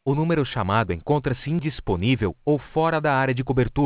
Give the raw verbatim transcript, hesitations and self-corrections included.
o número chamado encontra-se indisponível ou fora da área de cobertura.